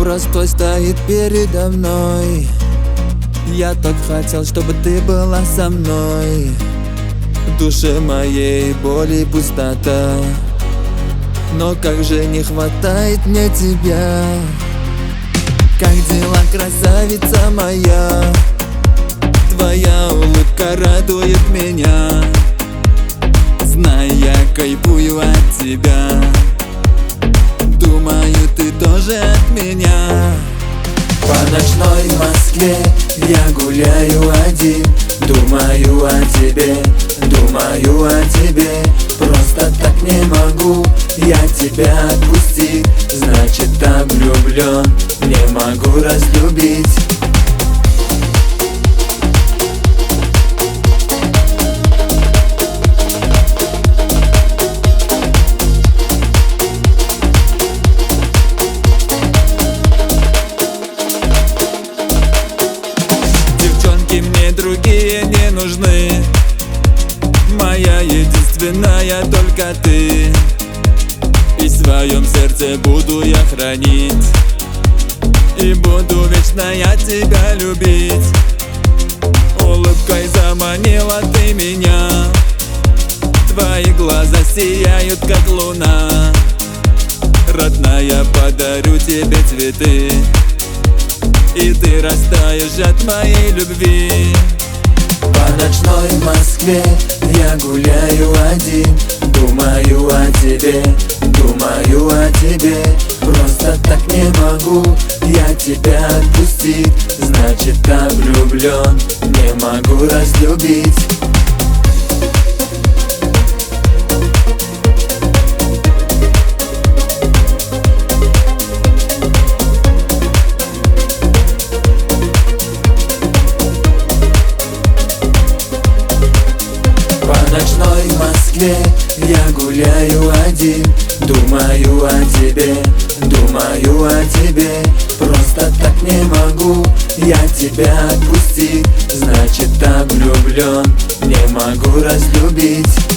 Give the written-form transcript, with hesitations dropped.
простой стоит передо мной. Я так хотел, чтобы ты была со мной. В душе моей боли пустота, но как же не хватает мне тебя. Как дела, красавица моя? Твоя улыбка радует меня. Знай, я кайфую от тебя. Думаю, ты тоже от меня. По ночной Москве я гуляю один. Думаю о тебе, думаю о тебе. Просто так не могу я тебя отпустить. Значит, так влюблен, не могу разлюбить. Мне другие не нужны. Моя единственная только ты. И в своем сердце буду я хранить. И буду вечно я тебя любить. Улыбкой заманила ты меня. Твои глаза сияют, как луна. Родная, подарю тебе цветы, и ты растаешь от моей любви. По ночной Москве я гуляю один. Думаю о тебе, думаю о тебе. Просто так не могу я тебя отпустить. Значит, так влюблен, не могу разлюбить. В ночной Москве я гуляю один. Думаю о тебе, думаю о тебе. Просто так не могу я тебя отпустить. Значит, так влюблен, не могу разлюбить.